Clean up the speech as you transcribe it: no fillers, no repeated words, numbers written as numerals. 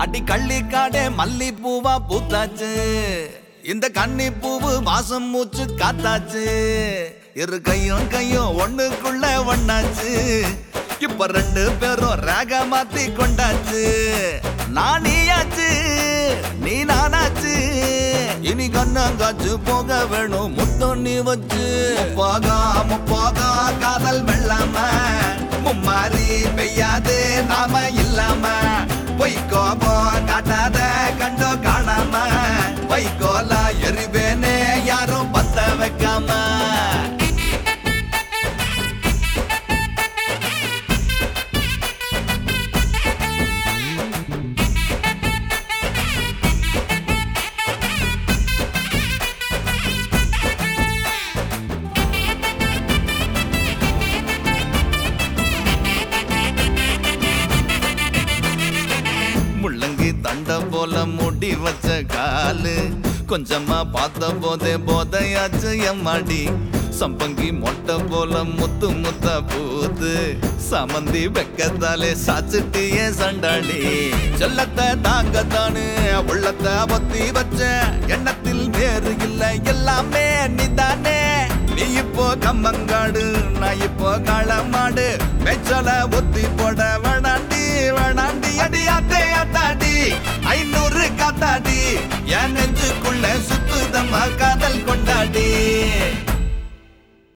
அடி கள்ளிக்காடே மல்லி பூவா பூத்தாச்சு இந்த கன்னி பூவு வாசம் மூச்சு காத்தாச்சு இரு கையும் கையும் ஒண்ணுக்குள்ள ஒண்ணாச்சு இப்ப ரெண்டு பேரும் ராக மாத்தி கொண்டாச்சு நான் நீயாச்சு நீ நானாச்சு இனி கண்ணங்காச்சு போக வேணும் முத்தம் நீ வச்சு போகா காதல் வெள்ளாம மும்மாரி பெய்யாது நாம இல்லாம பொய்க்கோபோ காட்டாத கண்டோ காணாம வைக்கோல எரிவேனே யாரும் பத்த வைக்காம முள்ளங்கி தண்ட போல முடி வச்ச காலு கொஞ்சமா பார்த்த போதே போதையாச்சு எம்மாடி சம்பங்கி மொட்டை போல முத்து முத்த பூத்து சமந்தி வெக்கத்தாலே சாச்சிட்டியே சண்டாடி செல்லத்தை தாங்கத்தானு உள்ளத்தை பொத்தி வச்ச எண்ணத்தில் வேறு இல்லை எல்லாமே நீதானே நீ இப்போ கம்மங்காடு நான் இப்போ களமாடு வெச்சல ஒத்தி போட வேணாண்டி வேணாண்டி அடி அத்தே அத்தாடி 500 காத்தாடி என் நெஞ்சுக்குள்ள சுத்துதம்மா